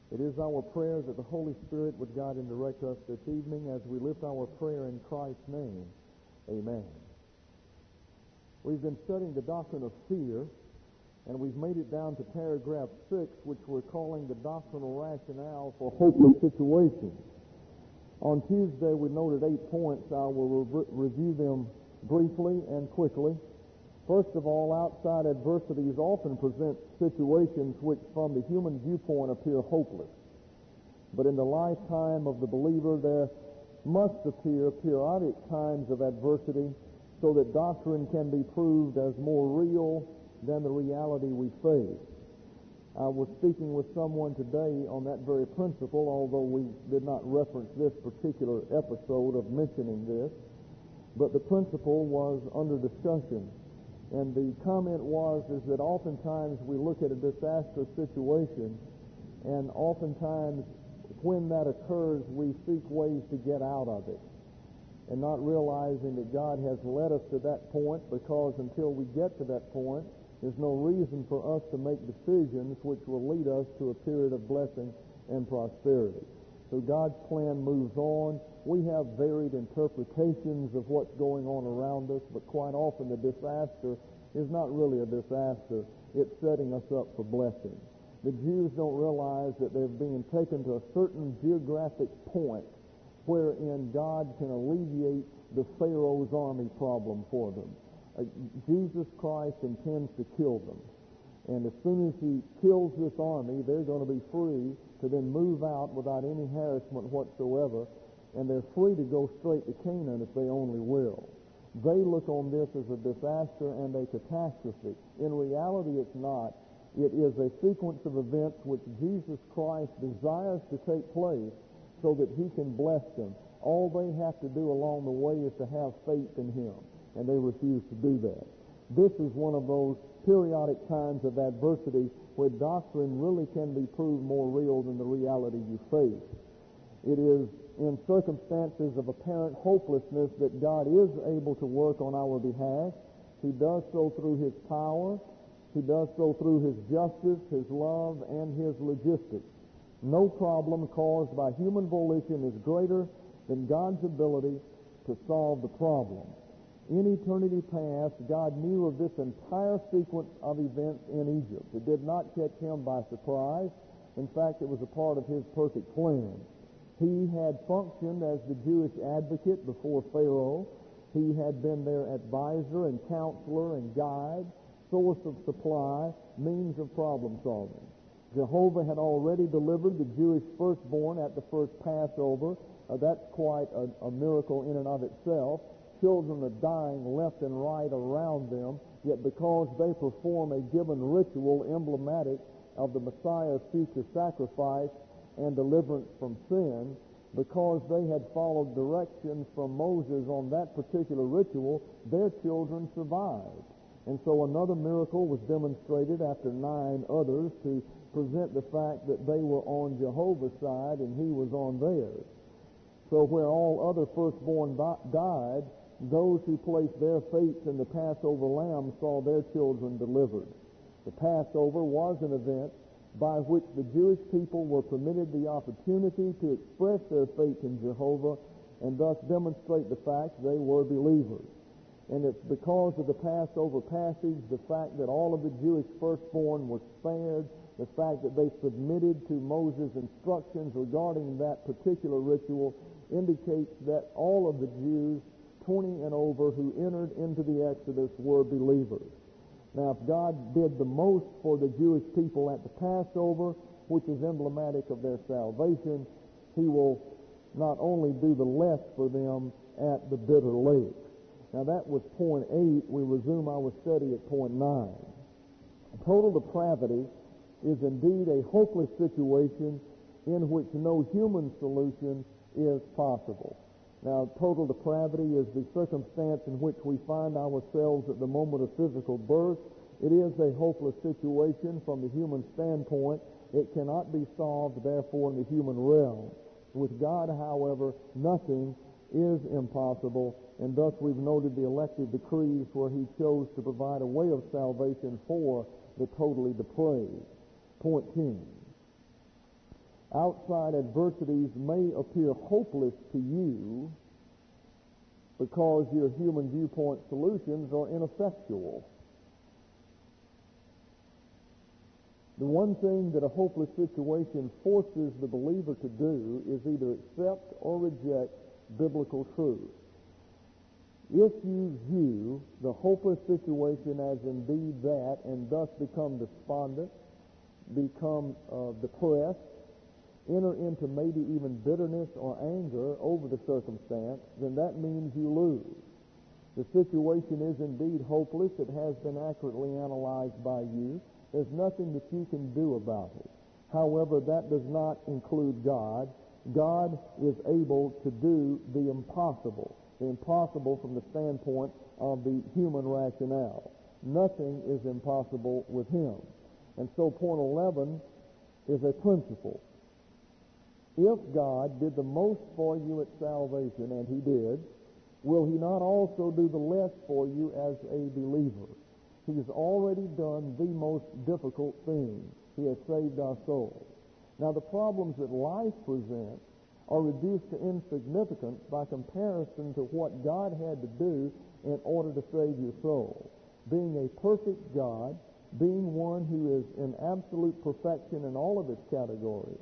It is our prayer that the Holy Spirit would guide and direct us this evening as we lift our prayer in Christ's name. Amen. We've been studying the doctrine of fear, and we've made it down to paragraph 6, which we're calling the doctrinal rationale for hopeless situations. On Tuesday, we noted 8 points. I will review them briefly and quickly. First of all, outside adversities often present situations which from the human viewpoint appear hopeless. But in the lifetime of the believer, there must appear periodic times of adversity so that doctrine can be proved as more real than the reality we face. I was speaking with someone today on that very principle, although we did not reference this particular episode of mentioning this, but the principle was under discussion. And the comment was that oftentimes we look at a disastrous situation, and oftentimes when that occurs, we seek ways to get out of it, and not realizing that God has led us to that point, because until we get to that point, there's no reason for us to make decisions which will lead us to a period of blessing and prosperity. So God's plan moves on. We have varied interpretations of what's going on around us, but quite often the disaster is not really a disaster. It's setting us up for blessing. The Jews don't realize that they're being taken to a certain geographic point wherein God can alleviate the Pharaoh's army problem for them. Jesus Christ intends to kill them. And as soon as he kills this army, they're going to be free to then move out without any harassment whatsoever, and they're free to go straight to Canaan if they only will. They look on this as a disaster and a catastrophe. In reality, it's not. It is a sequence of events which Jesus Christ desires to take place so that he can bless them. All they have to do along the way is to have faith in him, and they refuse to do that. This is one of those periodic times of adversity where doctrine really can be proved more real than the reality you face. It is in circumstances of apparent hopelessness that God is able to work on our behalf. He does so through his power. He does so through his justice, his love, and his logistics. No problem caused by human volition is greater than God's ability to solve the problem. In eternity past, God knew of this entire sequence of events in Egypt. It did not catch him by surprise. In fact, it was a part of his perfect plan. He had functioned as the Jewish advocate before Pharaoh. He had been their advisor and counselor and guide, source of supply, means of problem solving. Jehovah had already delivered the Jewish firstborn at the first Passover. That's quite a miracle in and of itself. Children are dying left and right around them, yet because they perform a given ritual emblematic of the Messiah's future sacrifice and deliverance from sin, because they had followed directions from Moses on that particular ritual, their children survived. And so another miracle was demonstrated after 9 others to present the fact that they were on Jehovah's side and he was on theirs. So where all other firstborn died, those who placed their faith in the Passover lamb saw their children delivered. The Passover was an event by which the Jewish people were permitted the opportunity to express their faith in Jehovah and thus demonstrate the fact they were believers. And it's because of the Passover passage, the fact that all of the Jewish firstborn were spared, the fact that they submitted to Moses' instructions regarding that particular ritual, indicates that all of the Jews 20 and over who entered into the Exodus were believers. Now, if God did the most for the Jewish people at the Passover, which is emblematic of their salvation, he will not only do the less for them at the bitter lake. Now, that was point 8. We resume our study at point 9. Total depravity is indeed a hopeless situation in which no human solution is possible. Now, total depravity is the circumstance in which we find ourselves at the moment of physical birth. It is a hopeless situation from the human standpoint. It cannot be solved, therefore, in the human realm. With God, however, nothing is impossible, and thus we've noted the elective decrees where he chose to provide a way of salvation for the totally depraved. Point 10. Outside adversities may appear hopeless to you because your human viewpoint solutions are ineffectual. The one thing that a hopeless situation forces the believer to do is either accept or reject biblical truth. If you view the hopeless situation as indeed that, and thus become despondent, become depressed, enter into maybe even bitterness or anger over the circumstance, then that means you lose. The situation is indeed hopeless. It has been accurately analyzed by you. There's nothing that you can do about it. However, that does not include God. God is able to do the impossible from the standpoint of the human rationale. Nothing is impossible with him. And so point 11 is a principle. If God did the most for you at salvation, and he did, will he not also do the less for you as a believer? He has already done the most difficult thing. He has saved our souls. Now, the problems that life presents are reduced to insignificance by comparison to what God had to do in order to save your soul. Being a perfect God, being one who is in absolute perfection in all of its categories,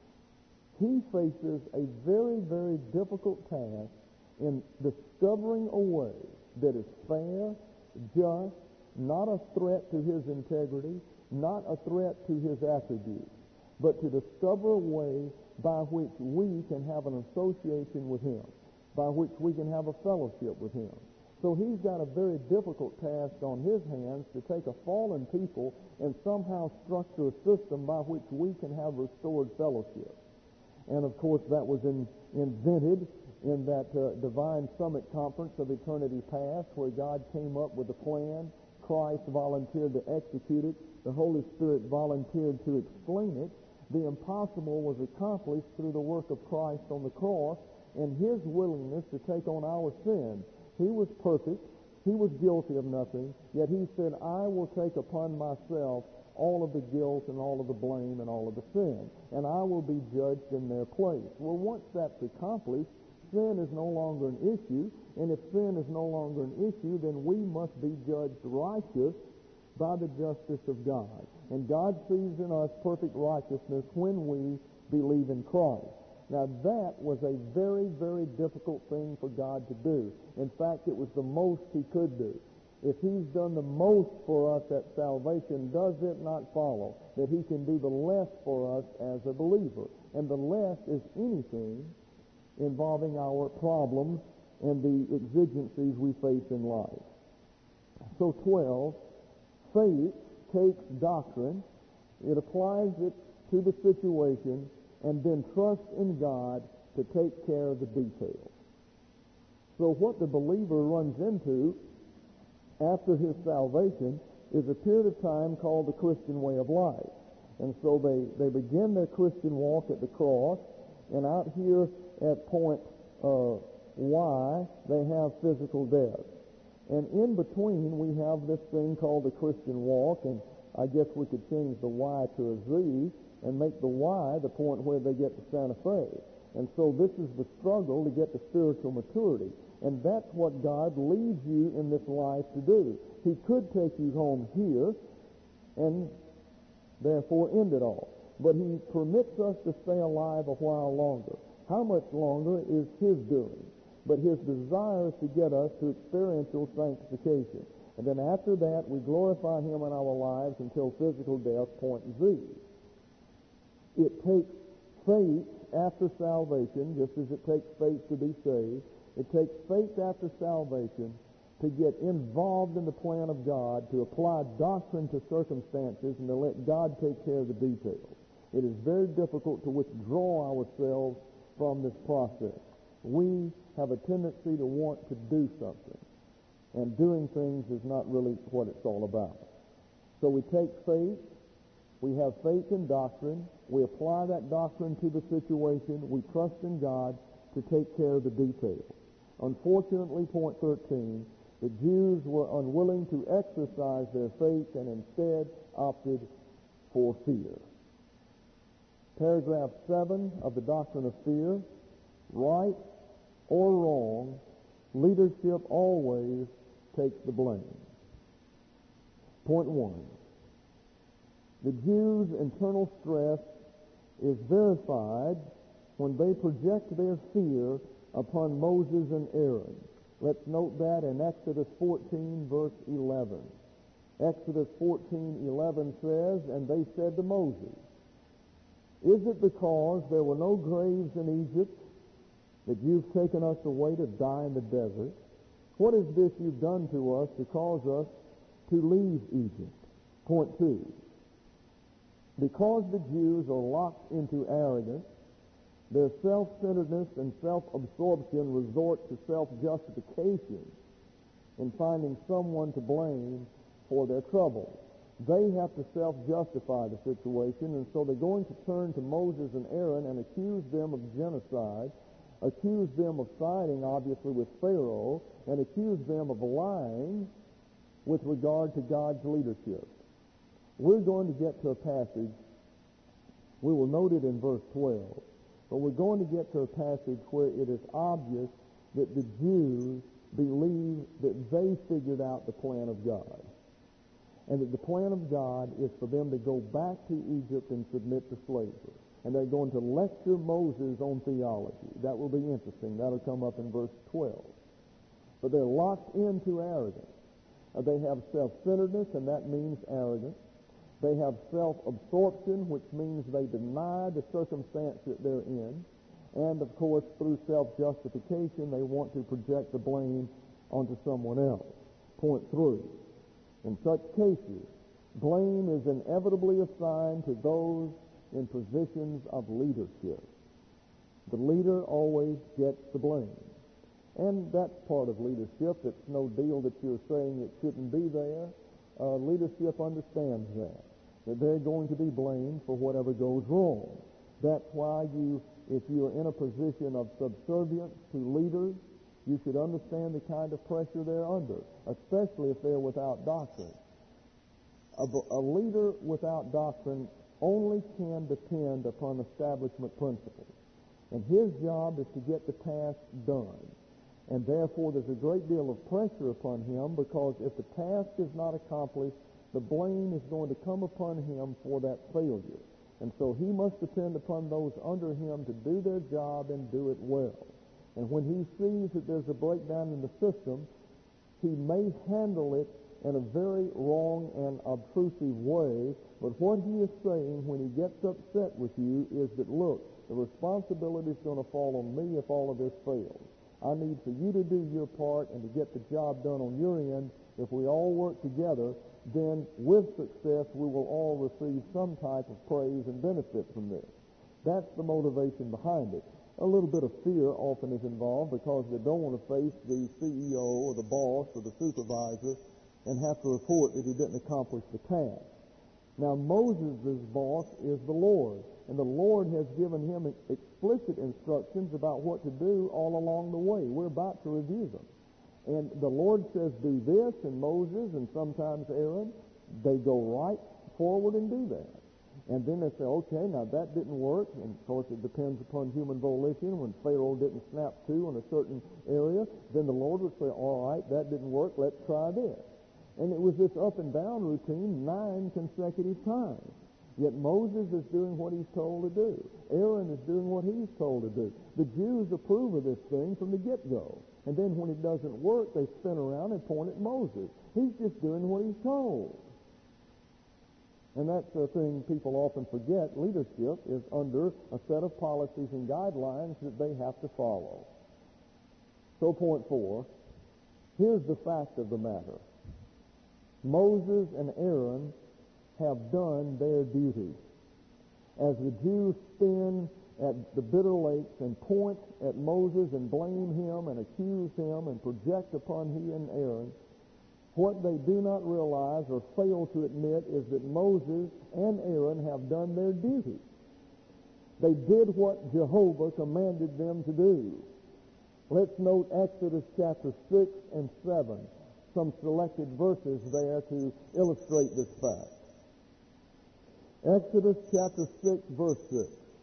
he faces a very, very difficult task in discovering a way that is fair, just, not a threat to his integrity, not a threat to his attributes, but to discover a way by which we can have an association with him, by which we can have a fellowship with him. So he's got a very difficult task on his hands to take a fallen people and somehow structure a system by which we can have restored fellowship. And of course that was invented in that Divine Summit Conference of Eternity Past, where God came up with a plan. Christ volunteered to execute it. The Holy Spirit volunteered to explain it. The impossible was accomplished through the work of Christ on the cross and his willingness to take on our sin. He was perfect. He was guilty of nothing. Yet he said, I will take upon myself all of the guilt and all of the blame and all of the sin, and I will be judged in their place. Well, once that's accomplished, sin is no longer an issue, and if sin is no longer an issue, then we must be judged righteous by the justice of God. And God sees in us perfect righteousness when we believe in Christ. Now that was a very, very difficult thing for God to do. In fact, it was the most he could do. If he's done the most for us at salvation, does it not follow that he can do the less for us as a believer? And the less is anything involving our problems and the exigencies we face in life. So 12, faith takes doctrine, it applies it to the situation, and then trusts in God to take care of the details. So what the believer runs into after his salvation is a period of time called the Christian way of life. And so they begin their Christian walk at the cross, and out here at point Y, they have physical death. And in between, we have this thing called the Christian walk, and I guess we could change the Y to a Z and make the Y the point where they get to Santa Fe. And so this is the struggle to get to spiritual maturity. And that's what God leads you in this life to do. He could take you home here and therefore end it all. But he permits us to stay alive a while longer. How much longer is his doing? But his desire is to get us to experiential sanctification. And then after that, we glorify him in our lives until physical death, point Z. It takes faith after salvation, just as it takes faith to be saved. It takes faith after salvation to get involved in the plan of God, to apply doctrine to circumstances, and to let God take care of the details. It is very difficult to withdraw ourselves from this process. We have a tendency to want to do something, and doing things is not really what it's all about. So we take faith, we have faith in doctrine, we apply that doctrine to the situation, we trust in God to take care of the details. Unfortunately, point 13, the Jews were unwilling to exercise their faith and instead opted for fear. Paragraph 7 of the Doctrine of Fear, right or wrong, leadership always takes the blame. Point 1. The Jews' internal stress is verified when they project their fear upon Moses and Aaron. Let's note that in Exodus 14, verse 11. Exodus 14:11 says, "And they said to Moses, Is it because there were no graves in Egypt that you've taken us away to die in the desert? What is this you've done to us to cause us to leave Egypt?" Point 2. Because the Jews are locked into arrogance, their self-centeredness and self-absorption resort to self-justification in finding someone to blame for their trouble. They have to self-justify the situation, and so they're going to turn to Moses and Aaron and accuse them of genocide, accuse them of siding, obviously, with Pharaoh, and accuse them of lying with regard to God's leadership. We're going to get to a passage, we will note it in verse 12, but we're going to get to a passage where it is obvious that the Jews believe that they figured out the plan of God, and that the plan of God is for them to go back to Egypt and submit to slavery. And they're going to lecture Moses on theology. That will be interesting. That'll come up in verse 12. But they're locked into arrogance. They have self-centeredness, and that means arrogance. They have self-absorption, which means they deny the circumstance that they're in. And, of course, through self-justification, they want to project the blame onto someone else. Point 3. In such cases, blame is inevitably assigned to those in positions of leadership. The leader always gets the blame. And that's part of leadership. It's no deal that you're saying it shouldn't be there. Leadership understands that they're going to be blamed for whatever goes wrong. That's why if you're in a position of subservience to leaders, you should understand the kind of pressure they're under, especially if they're without doctrine. A leader without doctrine only can depend upon establishment principles. And his job is to get the task done. And therefore there's a great deal of pressure upon him, because if the task is not accomplished, the blame is going to come upon him for that failure. And so he must depend upon those under him to do their job and do it well. And when he sees that there's a breakdown in the system, he may handle it in a very wrong and obtrusive way, but what he is saying when he gets upset with you is that, look, the responsibility is going to fall on me if all of this fails. I need for you to do your part and to get the job done on your end. If we all work together, then with success we will all receive some type of praise and benefit from this. That's the motivation behind it. A little bit of fear often is involved, because they don't want to face the CEO or the boss or the supervisor and have to report that he didn't accomplish the task. Now, Moses' boss is the Lord, and the Lord has given him explicit instructions about what to do all along the way. We're about to review them. And the Lord says, do this, and Moses and sometimes Aaron, they go right forward and do that. And then they say, okay, now that didn't work. And, of course, it depends upon human volition. When Pharaoh didn't snap to in a certain area, then the Lord would say, all right, that didn't work, let's try this. And it was this up and down routine 9 consecutive times. Yet Moses is doing what he's told to do. Aaron is doing what he's told to do. The Jews approve of this thing from the get-go. And then when it doesn't work, they spin around and point at Moses. He's just doing what he's told. And that's the thing people often forget. Leadership is under a set of policies and guidelines that they have to follow. So point 4, here's the fact of the matter. Moses and Aaron have done their duty. As the Jews spin at the bitter lakes and point at Moses and blame him and accuse him and project upon he and Aaron, what they do not realize or fail to admit is that Moses and Aaron have done their duty. They did what Jehovah commanded them to do. Let's note Exodus chapter 6 and 7, some selected verses there to illustrate this fact. Exodus chapter 6, verse 6.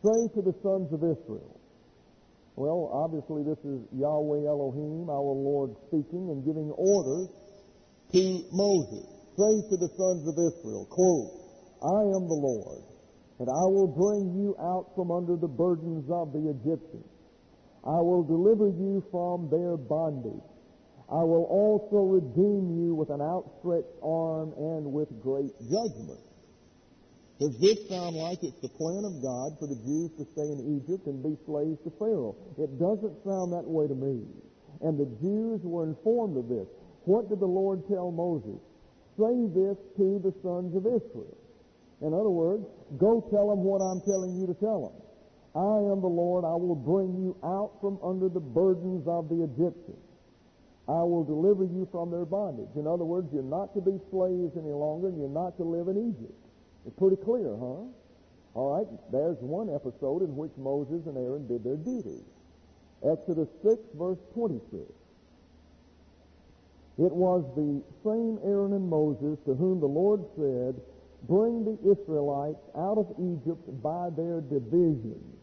Say to the sons of Israel. Well, obviously this is Yahweh Elohim, our Lord, speaking and giving orders to Moses. Say to the sons of Israel, quote, I am the Lord, and I will bring you out from under the burdens of the Egyptians. I will deliver you from their bondage. I will also redeem you with an outstretched arm and with great judgment. Does this sound like it's the plan of God for the Jews to stay in Egypt and be slaves to Pharaoh? It doesn't sound that way to me. And the Jews were informed of this. What did the Lord tell Moses? Say this to the sons of Israel. In other words, go tell them what I'm telling you to tell them. I am the Lord. I will bring you out from under the burdens of the Egyptians. I will deliver you from their bondage. In other words, you're not to be slaves any longer, and you're not to live in Egypt. It's pretty clear, huh? All right, there's one episode in which Moses and Aaron did their duty. Exodus 6, verse 26. It was the same Aaron and Moses to whom the Lord said, bring the Israelites out of Egypt by their divisions.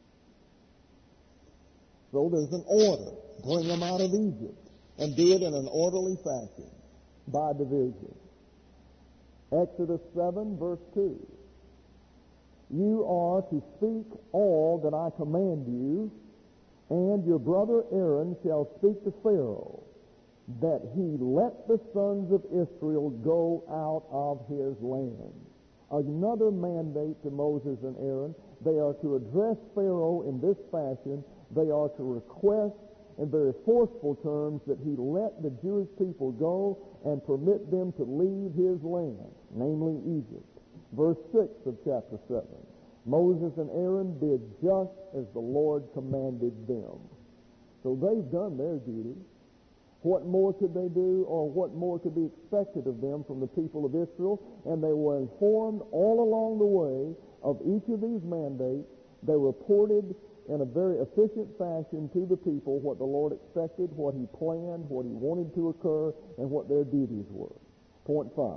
So there's an order. Bring them out of Egypt. And do it in an orderly fashion by division. Exodus 7, verse 2. You are to speak all that I command you, and your brother Aaron shall speak to Pharaoh, that he let the sons of Israel go out of his land. Another mandate to Moses and Aaron. They are to address Pharaoh in this fashion. They are to request in very forceful terms that he let the Jewish people go and permit them to leave his land, namely Egypt. Verse 6 of chapter 7. Moses and Aaron did just as the Lord commanded them. So they've done their duty. What more could they do, or what more could be expected of them from the people of Israel? And they were informed all along the way of each of these mandates. They reported in a very efficient fashion to the people what the Lord expected, what he planned, what he wanted to occur, and what their duties were. Point 5.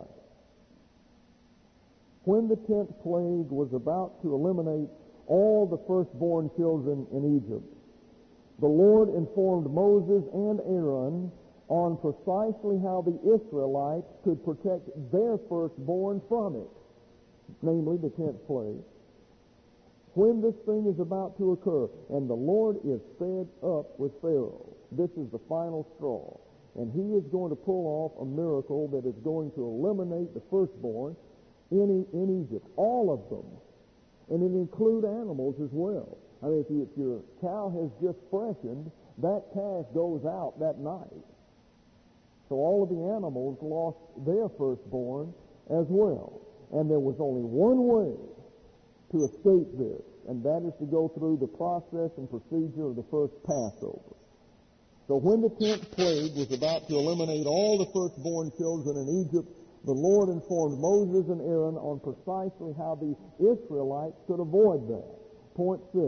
When the 10th plague was about to eliminate all the firstborn children in Egypt, the Lord informed Moses and Aaron on precisely how the Israelites could protect their firstborn from it, namely the 10th plague. When this thing is about to occur, and the Lord is fed up with Pharaoh, this is the final straw, and he is going to pull off a miracle that is going to eliminate the firstborn in Egypt, all of them, and it include animals as well. I mean, if your cow has just freshened, that calf goes out that night. So all of the animals lost their firstborn as well. And there was only one way to escape this, and that is to go through the process and procedure of the first Passover. So when the 10th plague was about to eliminate all the firstborn children in Egypt, the Lord informed Moses and Aaron on precisely how the Israelites could avoid that. Point 6.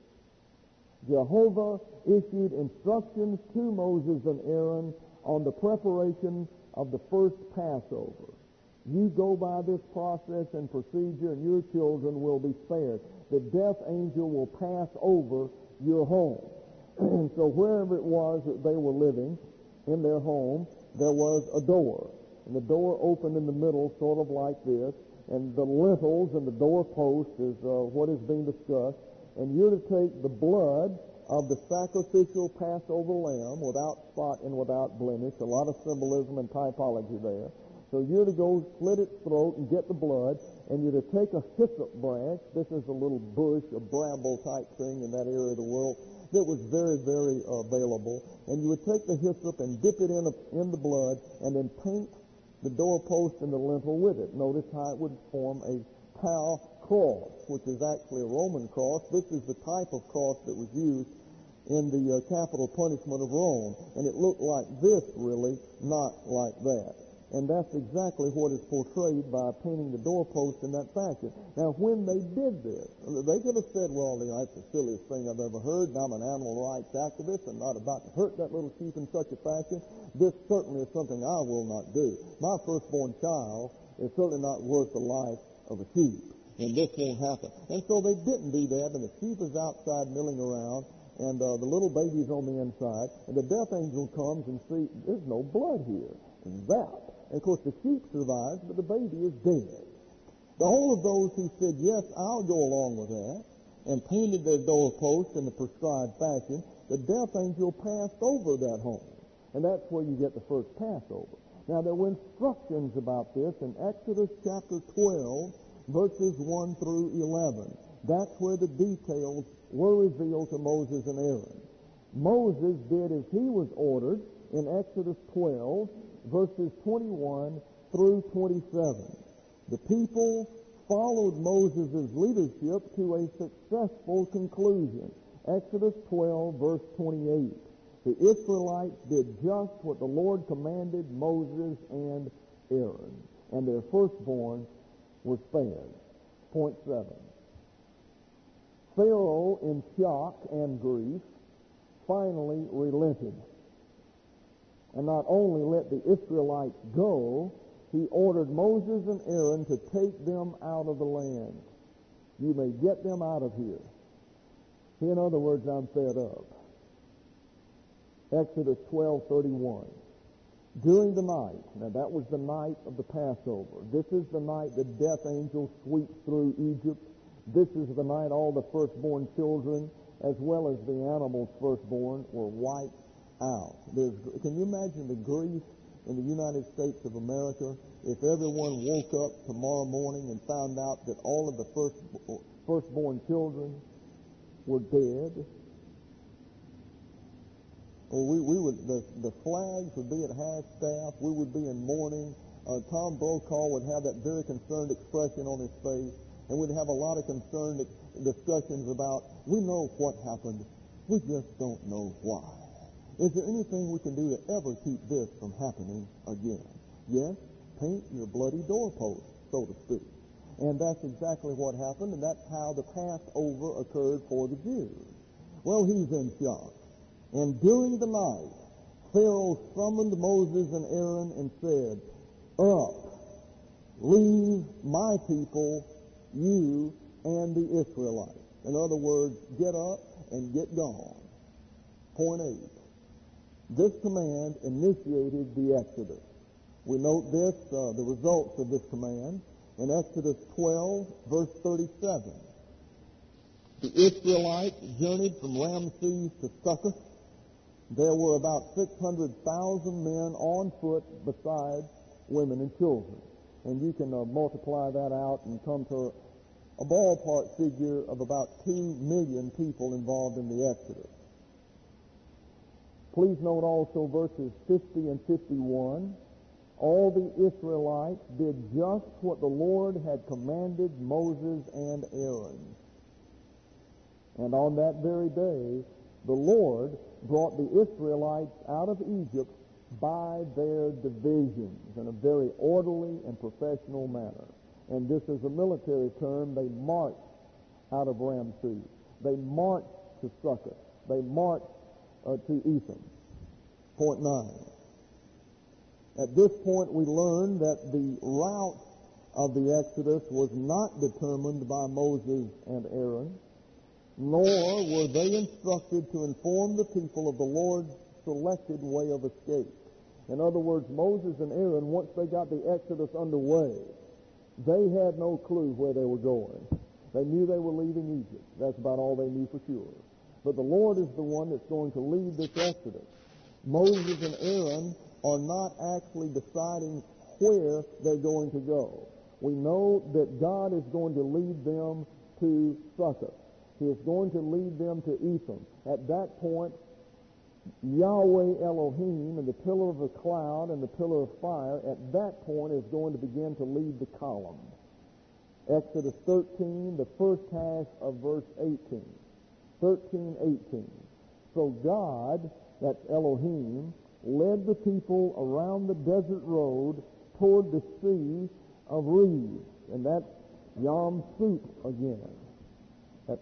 Jehovah issued instructions to Moses and Aaron on the preparation of the first Passover. You go by this process and procedure, and your children will be spared. The death angel will pass over your home. And so wherever it was that they were living, in their home, there was a door. And the door opened in the middle, sort of like this, and the lintels and the doorpost is what is being discussed. And you're to take the blood of the sacrificial Passover lamb without spot and without blemish. A lot of symbolism and typology there. So you're to go slit its throat and get the blood, and you're to take a hyssop branch. This is a little bush, a bramble type thing in that area of the world that was very, very available. And you would take the hyssop and dip it in the blood, and then paint the doorpost and the lintel with it. Notice how it would form a tau cross, which is actually a Roman cross. This is the type of cross that was used in the capital punishment of Rome. And it looked like this, really, not like that. And that's exactly what is portrayed by painting the doorpost in that fashion. Now, when they did this, they could have said, well, that's the silliest thing I've ever heard, and I'm an animal rights activist and not about to hurt that little sheep in such a fashion. This certainly is something I will not do. My firstborn child is certainly not worth the life of a sheep. and this won't happen. And so they didn't do that, and the sheep is outside milling around, and the little baby's on the inside, and the death angel comes and sees there's no blood here. That. And of course the sheep survives, but the baby is dead. The whole of those who said, yes, I'll go along with that, and painted their doorposts in the prescribed fashion, the death angel passed over that home. And that's where you get the first Passover. Now, there were instructions about this in Exodus chapter 12, verses 1 through 11. That's where the details were revealed to Moses and Aaron. Moses did as he was ordered in Exodus 12, verses 21 through 27. The people followed Moses' leadership to a successful conclusion. Exodus 12, verse 28. The Israelites did just what the Lord commanded Moses and Aaron, and their firstborn was spared. Point 7. Pharaoh, in shock and grief, finally relented. And not only let the Israelites go, he ordered Moses and Aaron to take them out of the land. You may get them out of here. In other words, I'm fed up. Exodus 12:31. During the night, now that was the night of the Passover. This is the night the death angel sweeps through Egypt. This is the night all the firstborn children, as well as the animals' firstborn, were wiped out. Can you imagine the grief in the United States of America if everyone woke up tomorrow morning and found out that all of the firstborn children were dead? Or the flags would be at half-staff. We would be in mourning. Tom Brokaw would have that very concerned expression on his face, and we'd have a lot of concerned discussions about, we know what happened, we just don't know why. Is there anything we can do to ever keep this from happening again? Yes, paint your bloody doorpost, so to speak. And that's exactly what happened, and that's how the Passover occurred for the Jews. Well, he's in shock. And during the night, Pharaoh summoned Moses and Aaron and said, up, leave my people, you and the Israelites. In other words, get up and get gone. Point 8. This command initiated the Exodus. We note this, the results of this command, in Exodus 12, verse 37. The Israelites journeyed from Ramses to Succoth. There were about 600,000 men on foot besides women and children. And you can multiply that out and come to a ballpark figure of about 2 million people involved in the Exodus. Please note also verses 50 and 51. All the Israelites did just what the Lord had commanded Moses and Aaron. And on that very day, the Lord brought the Israelites out of Egypt by their divisions in a very orderly and professional manner. And this is a military term. They marched out of Ramses. They marched to Succoth. They marched to Etham. Point 9. At this point, we learn that the route of the Exodus was not determined by Moses and Aaron, nor were they instructed to inform the people of the Lord's selected way of escape. In other words, Moses and Aaron, once they got the Exodus underway, they had no clue where they were going. They knew they were leaving Egypt. That's about all they knew for sure. But the Lord is the one that's going to lead this Exodus. Moses and Aaron are not actually deciding where they're going to go. We know that God is going to lead them to Succoth. He is going to lead them to Etham. At that point, Yahweh Elohim and the pillar of the cloud and the pillar of fire at that point is going to begin to lead the column. Exodus 13, the first half of verse 18. 13:18. So God, that's Elohim, led the people around the desert road toward the Sea of Reeds. And that's Yam Sut again. That's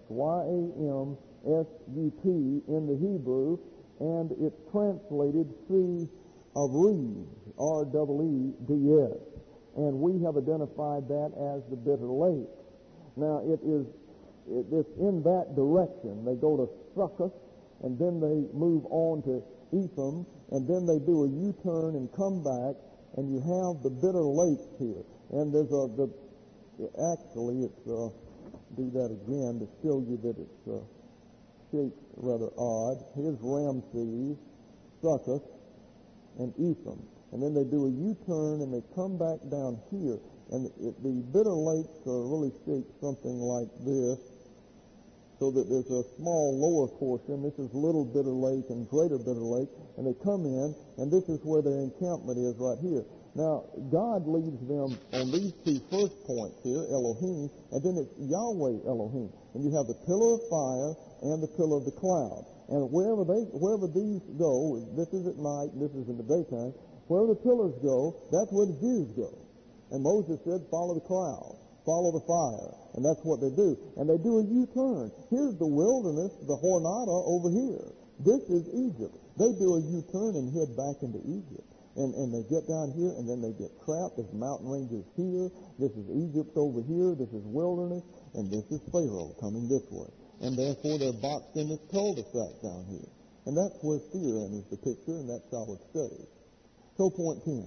Y-A-M-S-U-T in the Hebrew, and it's translated Sea of Reeds, R-E-E-D-S. And we have identified that as the Bitter Lake. Now, it's in that direction. They go to Succoth, and then they move on to Etham, and then they do a U-turn and come back, and you have the Bitter Lakes here. And there's do that again to show you that it's shaped rather odd. Here's Ramses, Succoth, and Etham. And then they do a U-turn and they come back down here. And the Bitter Lakes are really shaped something like this, so that there's a small lower portion. This is Little Bitter Lake and Greater Bitter Lake. And they come in, and this is where their encampment is right here. Now, God leads them on these two first points here, Elohim, and then it's Yahweh Elohim. And you have the pillar of fire and the pillar of the cloud. And wherever these go, this is at night, and this is in the daytime, wherever the pillars go, that's where the Jews go. And Moses said, follow the cloud, follow the fire. And that's what they do. And they do a U-turn. Here's the wilderness, the Hornada over here. This is Egypt. They do a U-turn and head back into Egypt. And they get down here, and then they get trapped. There's mountain ranges here. This is Egypt over here. This is wilderness. And this is Pharaoh coming this way. And therefore, they're boxed in this cul-de-sac down here. And that's where fear enters the picture, and that's our study. So, point 10.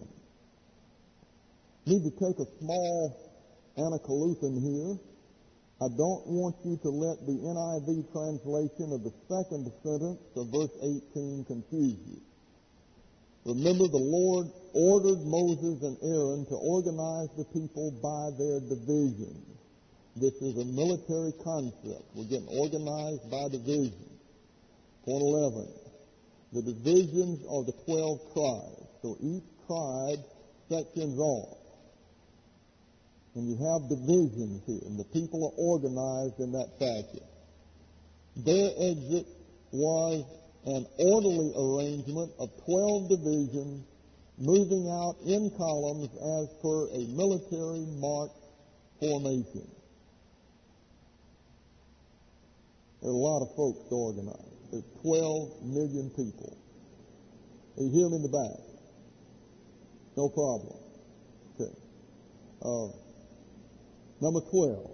Need to take a small anacoluthon here. I don't want you to let the NIV translation of the second sentence of verse 18 confuse you. Remember, the Lord ordered Moses and Aaron to organize the people by their divisions. This is a military concept. We're getting organized by division. Point 11. The divisions are the 12 tribes. So each tribe sections off. And you have divisions here, and the people are organized in that fashion. Their exit was an orderly arrangement of 12 divisions moving out in columns as per a military march formation. There are a lot of folks to organize. There's 12 million people. You hear them in the back? No problem. Okay. Number 12.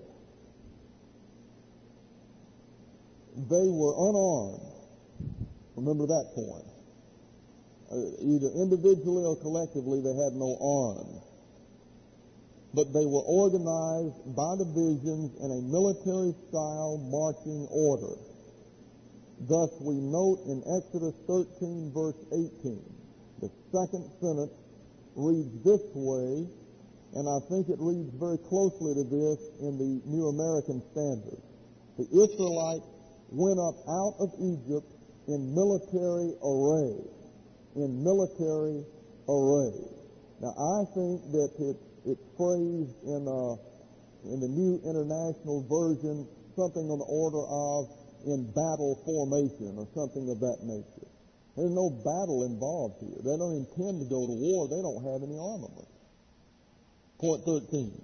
They were unarmed. Remember that point. Either individually or collectively, they had no arms. But they were organized by divisions in a military-style marching order. Thus, we note in Exodus 13, verse 18, the second sentence reads this way, and I think it reads very closely to this in the New American Standard. The Israelites went up out of Egypt in military array. In military array. Now, I think that it's phrased in the New International Version something on the order of in battle formation or something of that nature. There's no battle involved here. They don't intend to go to war. They don't have any armament. Point 13.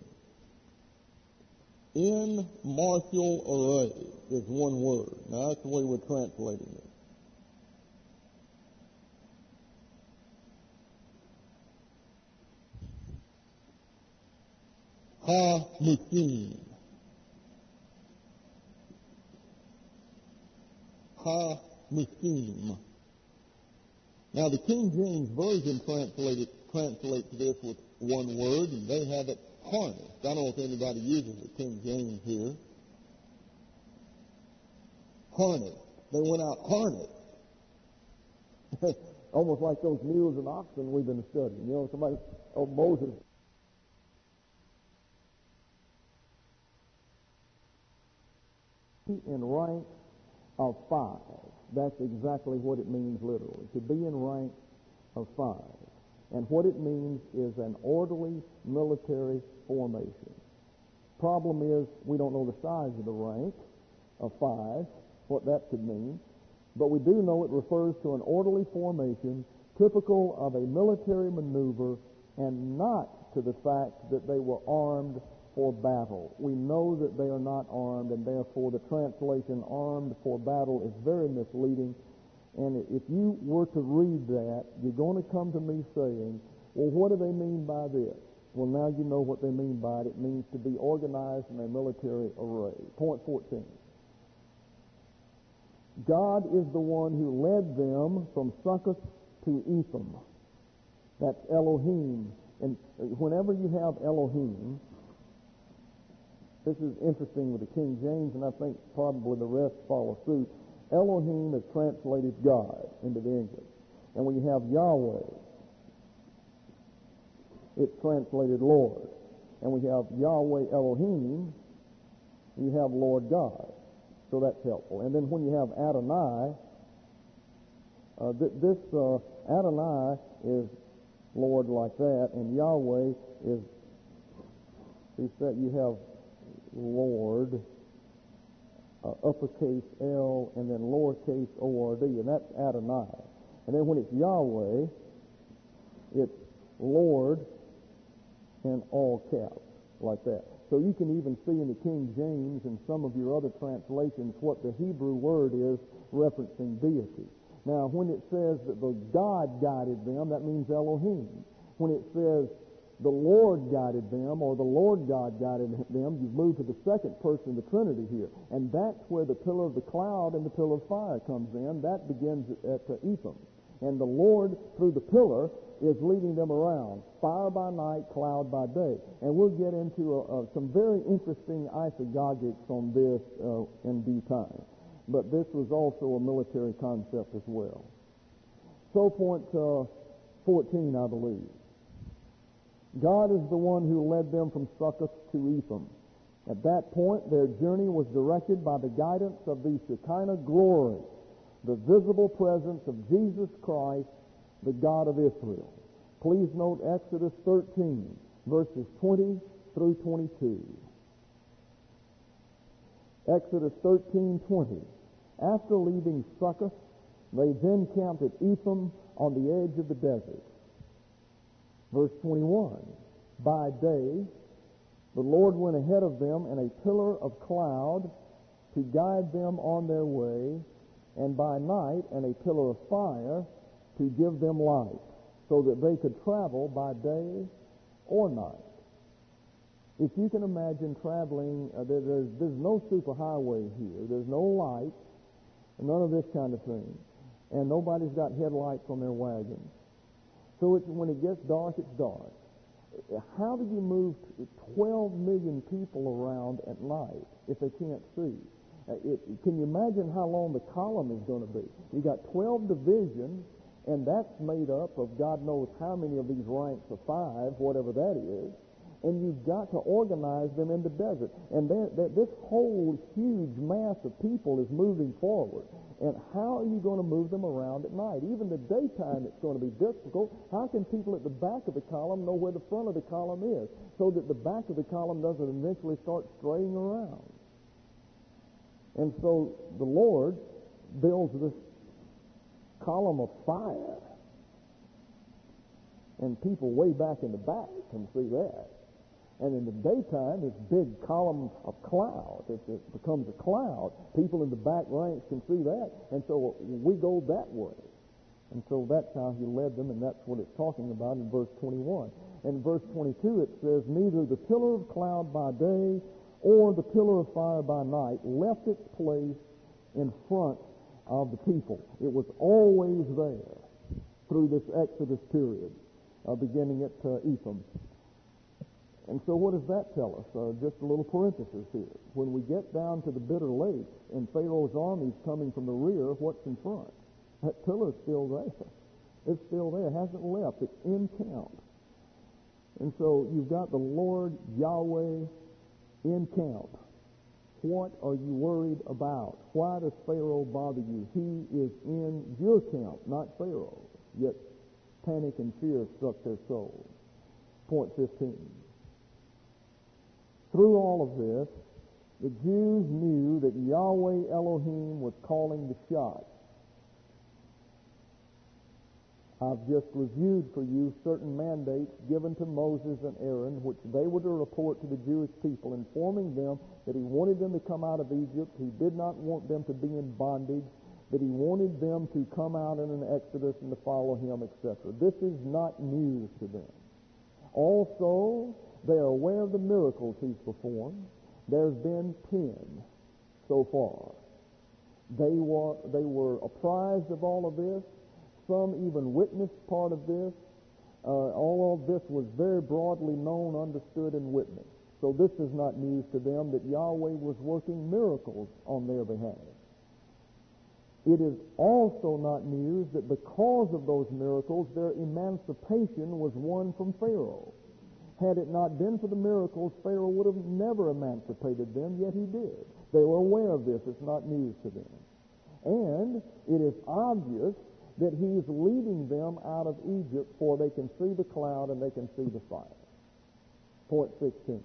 In martial array is one word. Now, that's the way we're translating it. Ha-Nukim. Ha-Nukim. Now, the King James Version translates this with one word, and they have it harnessed. I don't know if anybody uses the King James here. Harnessed. They went out harnessed. Almost like those mules and oxen we've been studying. You know, Moses. In rank of 5. That's exactly what it means literally, to be in rank of 5. And what it means is an orderly military formation. Problem is, we don't know the size of the rank of 5, what that could mean, but we do know it refers to an orderly formation typical of a military maneuver and not to the fact that they were armed for battle. We know that they are not armed, and therefore the translation armed for battle is very misleading. And if you were to read that, you're going to come to me saying, well, what do they mean by this? Well, now you know what they mean by it. It means to be organized in a military array. Point 14. God is the one who led them from Succoth to Etham. That's Elohim. And whenever you have Elohim, this is interesting with the King James, and I think probably the rest follow suit. Elohim is translated God into the English. And when you have Yahweh, it's translated Lord. And we have Yahweh Elohim, you have Lord God. So that's helpful. And then when you have Adonai, Adonai is Lord like that, and Yahweh is, you have Lord, uppercase L, and then lowercase O-R-D, and that's Adonai. And then when it's Yahweh, it's Lord in all caps, like that. So you can even see in the King James and some of your other translations what the Hebrew word is referencing deity. Now, when it says that the God guided them, that means Elohim. When it says the Lord guided them, or the Lord God guided them, you've moved to the second person of the Trinity here. And that's where the pillar of the cloud and the pillar of fire comes in. That begins at Etham. And the Lord, through the pillar, is leading them around, fire by night, cloud by day. And we'll get into some very interesting isagogics on this in due time. But this was also a military concept as well. So point 14, I believe. God is the one who led them from Succoth to Etham. At that point, their journey was directed by the guidance of the Shekinah glory, the visible presence of Jesus Christ, the God of Israel. Please note Exodus 13, verses 20 through 22. Exodus 13:20. After leaving Succoth, they then camped at Etham on the edge of the desert. Verse 21. By day, the Lord went ahead of them in a pillar of cloud to guide them on their way, and by night in a pillar of fire to give them light, so that they could travel by day or night. If you can imagine traveling, there's no superhighway here. There's no lights, none of this kind of thing. And nobody's got headlights on their wagons. So when it gets dark, it's dark. How do you move 12 million people around at night if they can't see? Can you imagine how long the column is going to be? You got 12 divisions, and that's made up of God knows how many of these ranks of 5, whatever that is. And you've got to organize them in the desert. And this whole huge mass of people is moving forward. And how are you going to move them around at night? Even the daytime, it's going to be difficult. How can people at the back of the column know where the front of the column is, so that the back of the column doesn't eventually start straying around? And so the Lord builds this column of fire. And people way back in the back can see that. And in the daytime, this big column of cloud, it becomes a cloud. People in the back ranks can see that. And so we go that way. And so that's how he led them, and that's what it's talking about in verse 21. In verse 22, it says, neither the pillar of cloud by day or the pillar of fire by night left its place in front of the people. It was always there through this Exodus period, beginning at Etham. And so what does that tell us? Just a little parenthesis here. When we get down to the Bitter Lakes and Pharaoh's army's coming from the rear, what's in front? That pillar's still there. It's still there. It hasn't left. It's in camp. And so you've got the Lord Yahweh in camp. What are you worried about? Why does Pharaoh bother you? He is in your camp, not Pharaoh. Yet panic and fear struck their souls. Point 15. Through all of this, the Jews knew that Yahweh Elohim was calling the shots. I've just reviewed for you certain mandates given to Moses and Aaron, which they were to report to the Jewish people, informing them that he wanted them to come out of Egypt, he did not want them to be in bondage, that he wanted them to come out in an exodus and to follow him, etc. This is not news to them. Also, they are aware of the miracles he's performed. There's been 10 so far. They were apprised of all of this. Some even witnessed part of this. All of this was very broadly known, understood, and witnessed. So this is not news to them that Yahweh was working miracles on their behalf. It is also not news that because of those miracles, their emancipation was won from Pharaoh. Had it not been for the miracles, Pharaoh would have never emancipated them, yet he did. They were aware of this. It's not news to them. And it is obvious that he's leading them out of Egypt, for they can see the cloud and they can see the fire. Point 16.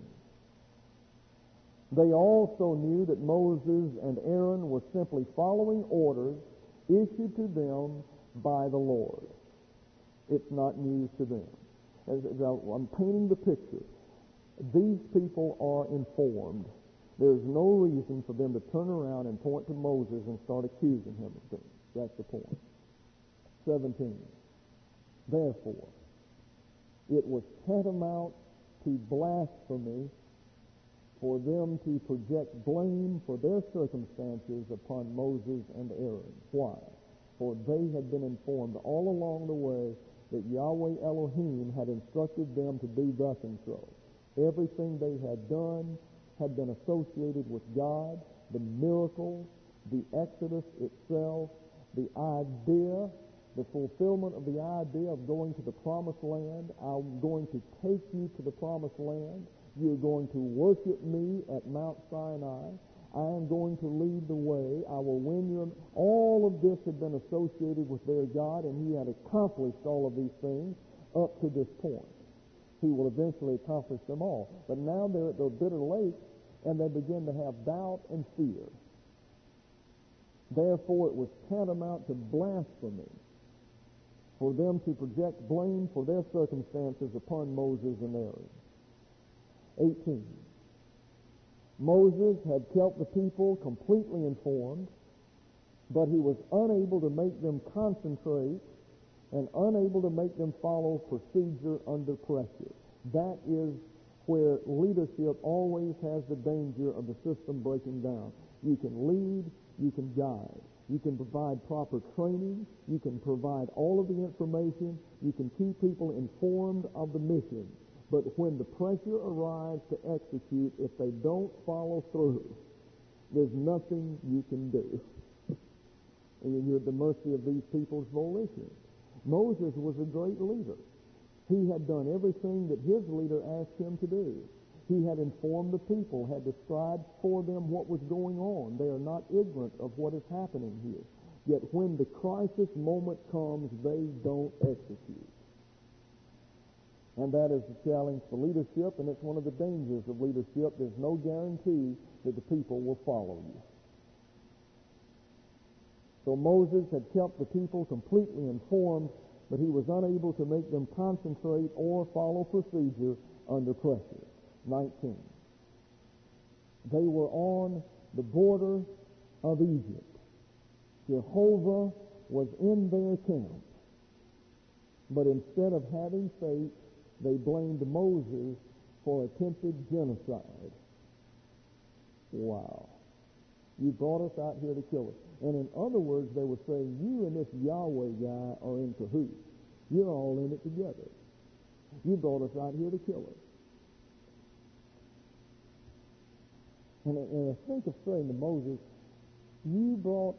They also knew that Moses and Aaron were simply following orders issued to them by the Lord. It's not news to them. As I'm painting the picture. These people are informed. There's no reason for them to turn around and point to Moses and start accusing him of things. That's the point. 17. Therefore, it was tantamount to blasphemy for them to project blame for their circumstances upon Moses and Aaron. Why? For they had been informed all along the way that Yahweh Elohim had instructed them to do thus and so. Everything they had done had been associated with God, the miracles, the Exodus itself, the idea, the fulfillment of the idea of going to the promised land. I'm going to take you to the promised land. You're going to worship me at Mount Sinai. I am going to lead the way. I will win your... All of this had been associated with their God, and he had accomplished all of these things up to this point. He will eventually accomplish them all. But now they're at the bitter lake, and they begin to have doubt and fear. Therefore, it was tantamount to blasphemy for them to project blame for their circumstances upon Moses and Aaron. 18. Moses had kept the people completely informed, but he was unable to make them concentrate and unable to make them follow procedure under pressure. That is where leadership always has the danger of the system breaking down. You can lead, you can guide, you can provide proper training, you can provide all of the information, you can keep people informed of the mission. But when the pressure arrives to execute, if they don't follow through, there's nothing you can do. And you're at the mercy of these people's volition. Moses was a great leader. He had done everything that his leader asked him to do. He had informed the people, had described for them what was going on. They are not ignorant of what is happening here. Yet when the crisis moment comes, they don't execute. And that is the challenge for leadership, and it's one of the dangers of leadership. There's no guarantee that the people will follow you. So Moses had kept the people completely informed, but he was unable to make them concentrate or follow procedure under pressure. 19. They were on the border of Egypt. Jehovah was in their camp. But instead of having faith, they blamed Moses for attempted genocide. Wow. You brought us out here to kill us. And in other words, they were saying, you and this Yahweh guy are in cahoots. You're all in it together. You brought us out here to kill us. And I think of saying to Moses, you brought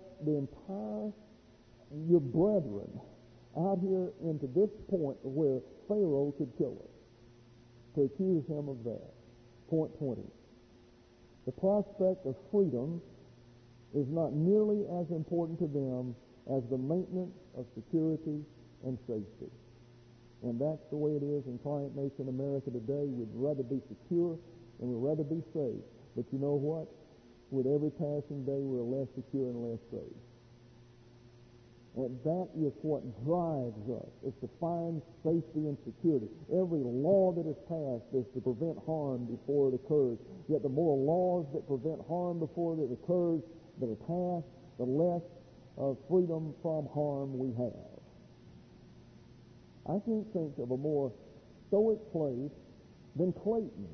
your brethren out here into this point where Pharaoh could kill us, to accuse him of that. Point 20. The prospect of freedom is not nearly as important to them as the maintenance of security and safety. And that's the way it is in Client Nation America today. We'd rather be secure and we'd rather be safe. But you know what? With every passing day, we're less secure and less safe. And that is what drives us, is to find safety and security. Every law that is passed is to prevent harm before it occurs. Yet the more laws that prevent harm before it occurs that are passed, the less freedom from harm we have. I can't think of a more historic place than Clayton.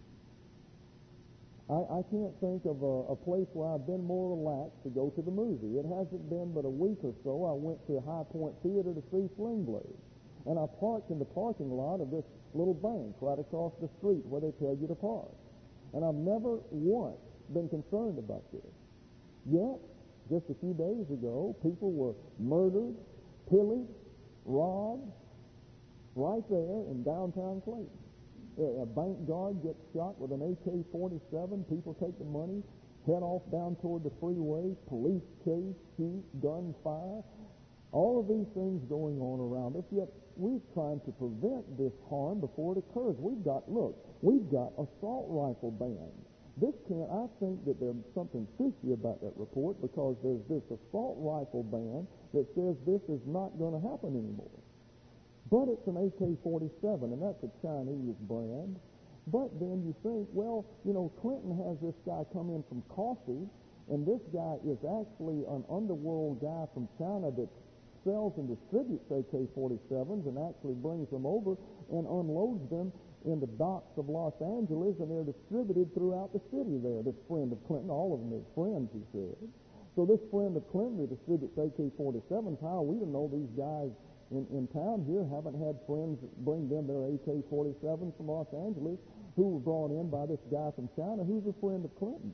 I can't think of a place where I've been more relaxed to go to the movie. It hasn't been but a week or so. I went to High Point Theater to see Sling Blade. And I parked in the parking lot of this little bank right across the street where they tell you to park. And I've never once been concerned about this. Yet, just a few days ago, people were murdered, pillaged, robbed, right there in downtown Clayton. A bank guard gets shot with an AK-47. People take the money, head off down toward the freeway. Police chase, shoot, gunfire. All of these things going on around us, yet we're trying to prevent this harm before it occurs. We've got assault rifle bans. I think that there's something fishy about that report, because there's this assault rifle ban that says this is not going to happen anymore. But it's an AK-47, and that's a Chinese brand. But then you think, well, Clinton has this guy come in from Coffee, and this guy is actually an underworld guy from China that sells and distributes AK-47s and actually brings them over and unloads them in the docks of Los Angeles, and they're distributed throughout the city there. This friend of Clinton, all of them are friends, he said. So this friend of Clinton that distributes AK-47s, how we don't know these guys in town here haven't had friends bring them their AK-47s from Los Angeles who were brought in by this guy from China who's a friend of Clinton,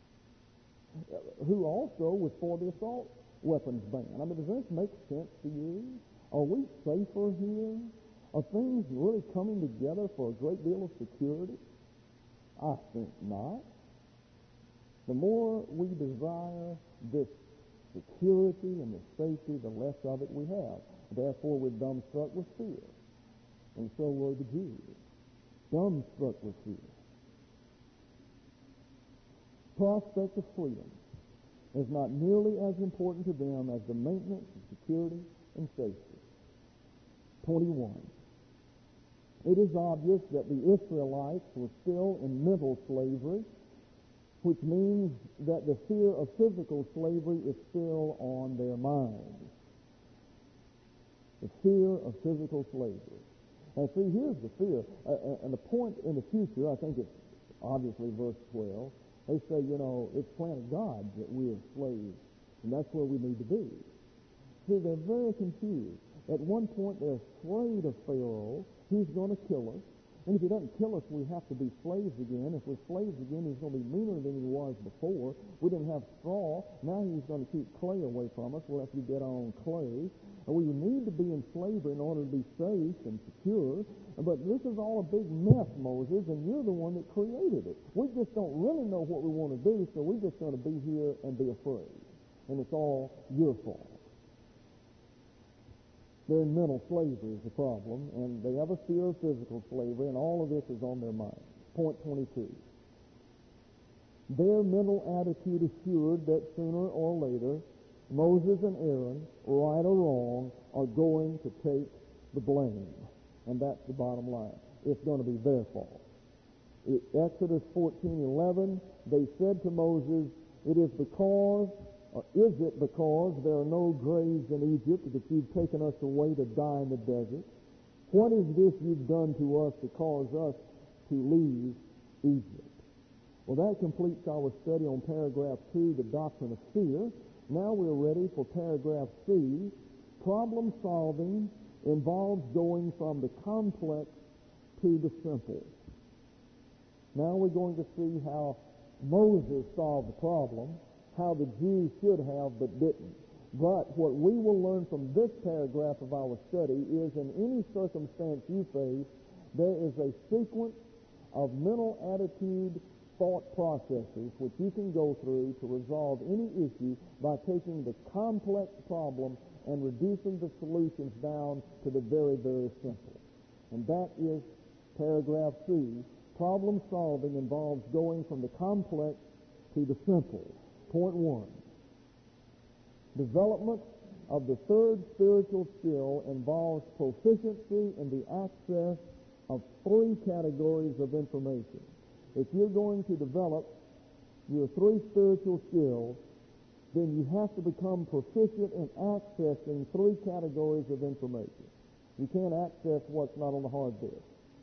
who also was for the assault weapons ban. I mean, does this make sense to you? Are we safer here? Are things really coming together for a great deal of security? I think not. The more we desire this security and the safety, the less of it we have. Therefore, we're dumbstruck with fear. And so were the Jews. Dumbstruck with fear. Prospect of freedom is not nearly as important to them as the maintenance of security and safety. 21. It is obvious that the Israelites were still in mental slavery, which means that the fear of physical slavery is still on their minds. The fear of physical slavery. And see, here's the fear. And the point in the future, I think it's obviously verse 12, they say, it's plan of God that we're slaves, and that's where we need to be. See, they're very confused. At one point, they're afraid of Pharaoh. He's going to kill us. And if he doesn't kill us, we have to be slaves again. If we're slaves again, he's going to be meaner than he was before. We didn't have straw. Now he's going to keep clay away from us. We'll have to get our own clay. And we need to be in slavery in order to be safe and secure. But this is all a big mess, Moses, and you're the one that created it. We just don't really know what we want to do, so we're just going to be here and be afraid. And it's all your fault. They're in mental slavery is the problem, and they have a fear of physical slavery, and all of this is on their mind. Point 22. Their mental attitude assured that sooner or later, Moses and Aaron, right or wrong, are going to take the blame. And that's the bottom line. It's going to be their fault. Exodus 14:11, they said to Moses, is it because there are no graves in Egypt that you've taken us away to die in the desert? What is this you've done to us to cause us to leave Egypt? Well, that completes our study on paragraph 2, the doctrine of fear. Now we're ready for paragraph C. Problem solving involves going from the complex to the simple. Now we're going to see how Moses solved the problem, how the Jews should have but didn't. But what we will learn from this paragraph of our study is in any circumstance you face, there is a sequence of mental attitude thought processes which you can go through to resolve any issue by taking the complex problem and reducing the solutions down to the very, very simple. And that is paragraph C. Problem solving involves going from the complex to the simple. Point 1. Development of the third spiritual skill involves proficiency in the access of 3 categories of information. If you're going to develop your 3 spiritual skills, then you have to become proficient in accessing 3 categories of information. You can't access what's not on the hard disk.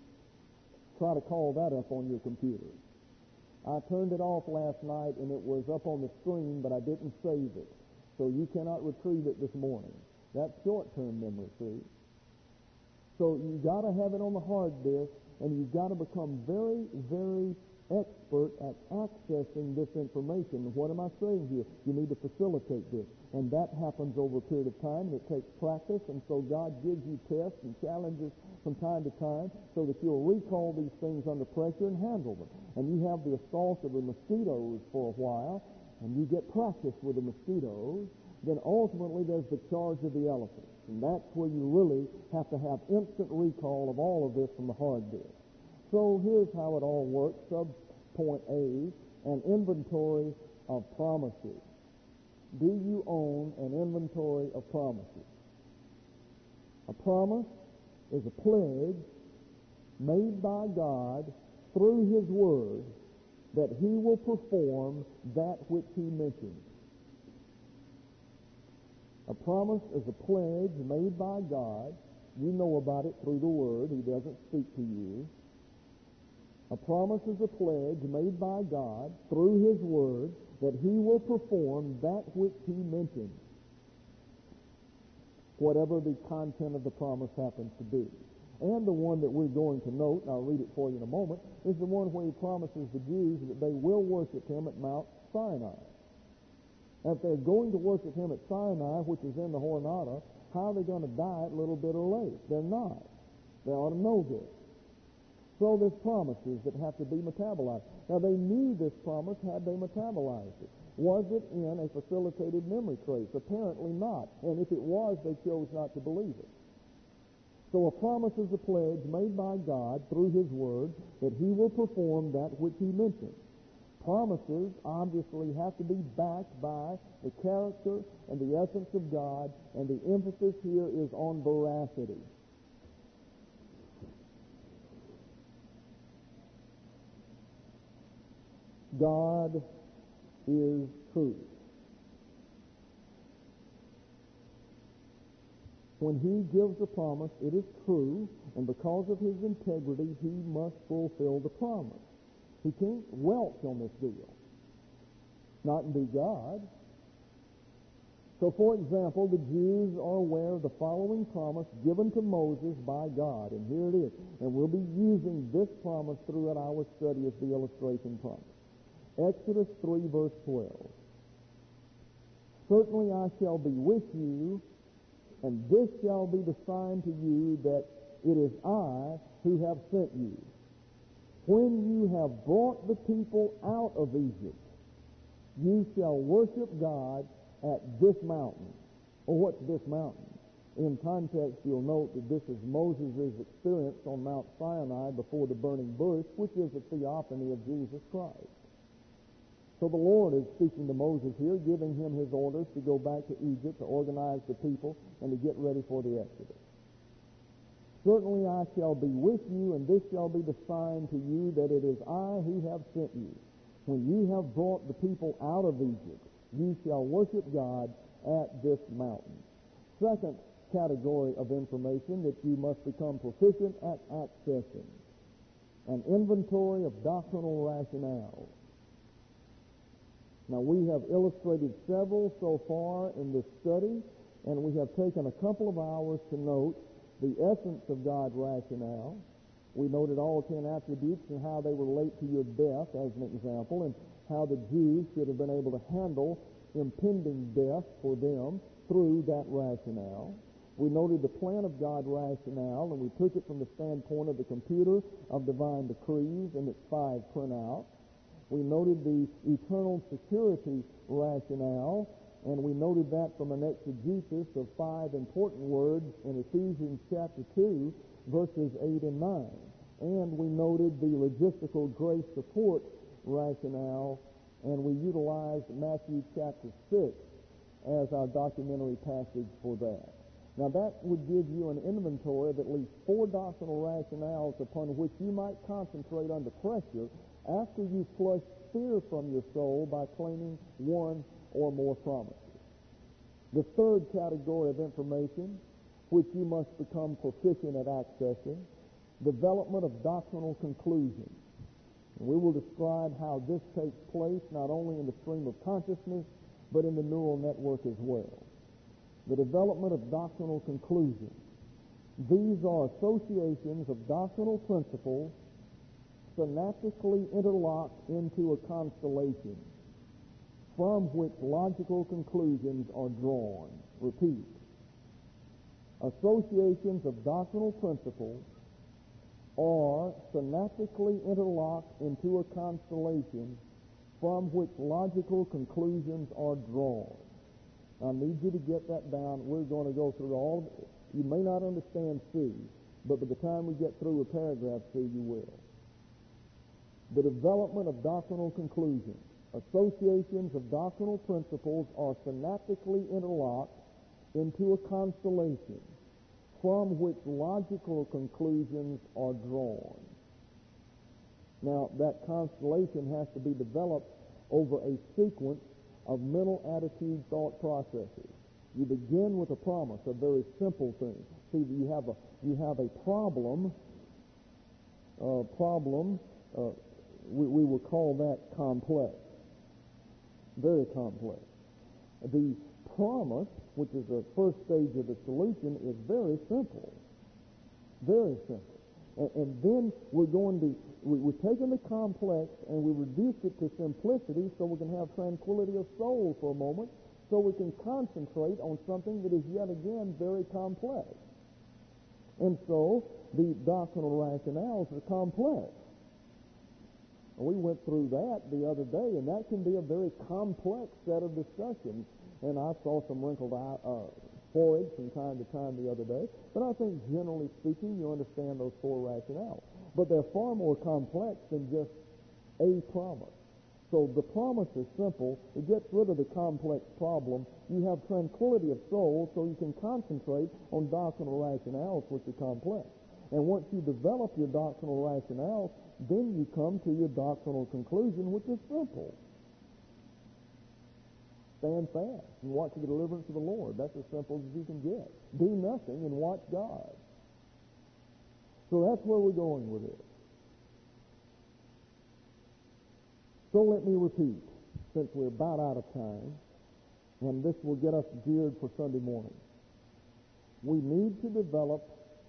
Try to call that up on your computer. I turned it off last night and it was up on the screen, but I didn't save it. So you cannot retrieve it this morning. That's short-term memory, see? So you got to have it on the hard disk, and you've got to become very, very expert at accessing this information. What am I saying here? You need to facilitate this. And that happens over a period of time, and it takes practice, and so God gives you tests and challenges from time to time so that you'll recall these things under pressure and handle them. And you have the assault of the mosquitoes for a while, and you get practice with the mosquitoes. Then ultimately there's the charge of the elephants. And that's where you really have to have instant recall of all of this from the hard disk. So here's how it all works. Sub-point A, an inventory of promises. Do you own an inventory of promises? A promise is a pledge made by God through His Word that He will perform that which He mentions. A promise is a pledge made by God. You know about it through the Word. He doesn't speak to you. A promise is a pledge made by God through His Word that He will perform that which He mentions, whatever the content of the promise happens to be. And the one that we're going to note, and I'll read it for you in a moment, is the one where He promises the Jews that they will worship Him at Mount Sinai. And if they're going to worship Him at Sinai, which is in the Hornada, how are they going to die a little bit or late? They're not. They ought to know this. So there's promises that have to be metabolized. Now they knew this promise had they metabolized it. Was it in a facilitated memory trace? Apparently not. And if it was, they chose not to believe it. So a promise is a pledge made by God through His Word that He will perform that which He mentions. Promises obviously have to be backed by the character and the essence of God, and the emphasis here is on veracity. God is truth. When He gives a promise, it is true, and because of His integrity, He must fulfill the promise. He can't welch on this deal, not and be God. So, for example, the Jews are aware of the following promise given to Moses by God, and here it is. And we'll be using this promise throughout our study as the illustration promise. Exodus 3, verse 12. Certainly I shall be with you, and this shall be the sign to you that it is I who have sent you. When you have brought the people out of Egypt, you shall worship God at this mountain. Well, what's this mountain? In context, you'll note that this is Moses' experience on Mount Sinai before the burning bush, which is a theophany of Jesus Christ. So the Lord is speaking to Moses here, giving him his orders to go back to Egypt, to organize the people, and to get ready for the Exodus. Certainly I shall be with you, and this shall be the sign to you that it is I who have sent you. When you have brought the people out of Egypt, you shall worship God at this mountain. Second category of information that you must become proficient at accessing: an inventory of doctrinal rationales. Now, we have illustrated several so far in this study, and we have taken a couple of hours to note the essence of God's rationale. We noted all 10 attributes and how they relate to your death, as an example, and how the Jews should have been able to handle impending death for them through that rationale. We noted the plan of God rationale, and we took it from the standpoint of the computer of divine decrees and its 5 printouts. We noted the eternal security rationale, and we noted that from an exegesis of 5 important words in Ephesians chapter 2, verses 8 and 9. And we noted the logistical grace support rationale, and we utilized Matthew chapter 6 as our documentary passage for that. Now that would give you an inventory of at least 4 doctrinal rationales upon which you might concentrate under pressure after you flush fear from your soul by claiming one or more promises. The third category of information which you must become proficient at accessing development of doctrinal conclusions. And we will describe how this takes place not only in the stream of consciousness, but in the neural network as well. The development of doctrinal conclusions. These are associations of doctrinal principles synaptically interlocked into a constellation from which logical conclusions are drawn. Repeat. Associations of doctrinal principles are synaptically interlocked into a constellation from which logical conclusions are drawn. I need you to get that down. We're going to go through all of it. You may not understand C, but by the time we get through with paragraph C, you will. The development of doctrinal conclusions. Associations of doctrinal principles are synaptically interlocked into a constellation from which logical conclusions are drawn. Now, that constellation has to be developed over a sequence of mental attitude thought processes. You begin with a promise, a very simple thing. See, you have a problem. We will call that complex. Very complex. The promise, which is the first stage of the solution, is very simple. Very simple. And then we're taking the complex and we reduce it to simplicity so we can have tranquility of soul for a moment, so we can concentrate on something that is yet again very complex. And so the doctrinal rationales are complex. We went through that the other day, and that can be a very complex set of discussions. And I saw some wrinkled foreheads from time to time the other day. But I think, generally speaking, you understand those four rationales. But they're far more complex than just a promise. So the promise is simple. It gets rid of the complex problem. You have tranquility of soul, so you can concentrate on doctrinal rationales, which are complex. And once you develop your doctrinal rationales, then you come to your doctrinal conclusion, which is simple. Stand fast and watch the deliverance of the Lord. That's as simple as you can get. Do nothing and watch God. So that's where we're going with it. So let me repeat, since we're about out of time, and this will get us geared for Sunday morning. We need to develop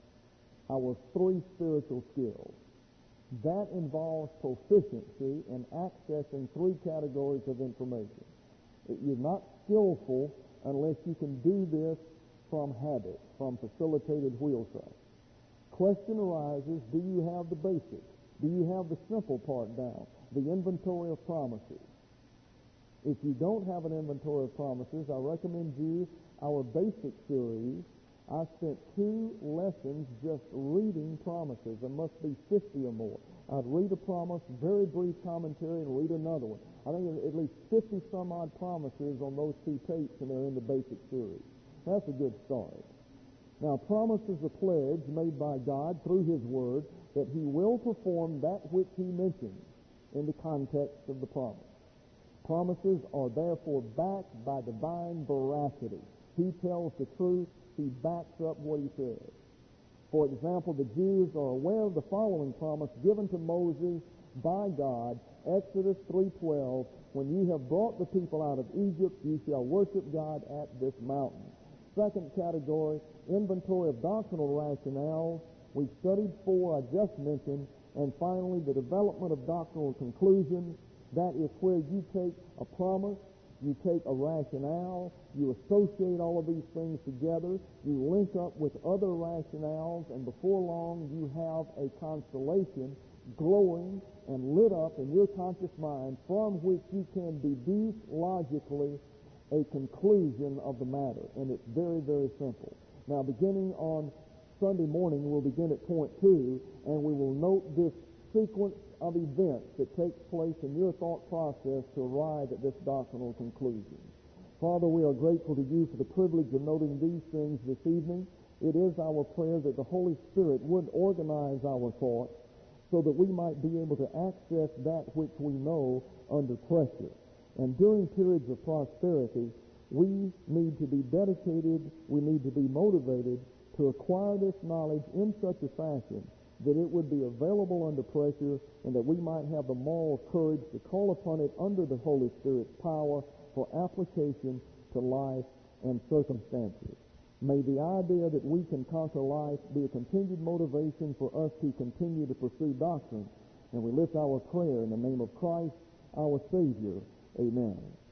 our three spiritual skills. That involves proficiency in accessing three categories of information. You're not skillful unless you can do this from habit, from facilitated wheel training. Question arises, do you have the basics? Do you have the simple part down? The inventory of promises. If you don't have an inventory of promises, I recommend you our basic series. I spent 2 lessons just reading promises. There must be 50 or more. I'd read a promise, very brief commentary, and read another one. I think there's at least 50 some odd promises on those 2 tapes, and they're in the basic series. That's a good start. Now, promise is a pledge made by God through His Word that He will perform that which He mentions in the context of the promise. Promises are therefore backed by divine veracity. He tells the truth. He backs up what He says. For example, the Jews are aware of the following promise given to Moses by God, Exodus 3:12, when you have brought the people out of Egypt, you shall worship God at this mountain. Second category, inventory of doctrinal rationale. We've studied 4 I just mentioned. And finally, the development of doctrinal conclusions. That is where you take a promise, you take a rationale, you associate all of these things together, you link up with other rationales, and before long you have a constellation glowing and lit up in your conscious mind from which you can deduce logically a conclusion of the matter. And it's very, very simple. Now, beginning on Sunday morning, we'll begin at point 2, and we will note this sequence of events that takes place in your thought process to arrive at this doctrinal conclusion. Father, we are grateful to you for the privilege of noting these things this evening. It is our prayer that the Holy Spirit would organize our thoughts so that we might be able to access that which we know under pressure. And during periods of prosperity, we need to be dedicated, we need to be motivated to acquire this knowledge in such a fashion that it would be available under pressure, and that we might have the moral courage to call upon it under the Holy Spirit's power for application to life and circumstances. May the idea that we can conquer life be a continued motivation for us to continue to pursue doctrine. And we lift our prayer in the name of Christ, our Savior. Amen.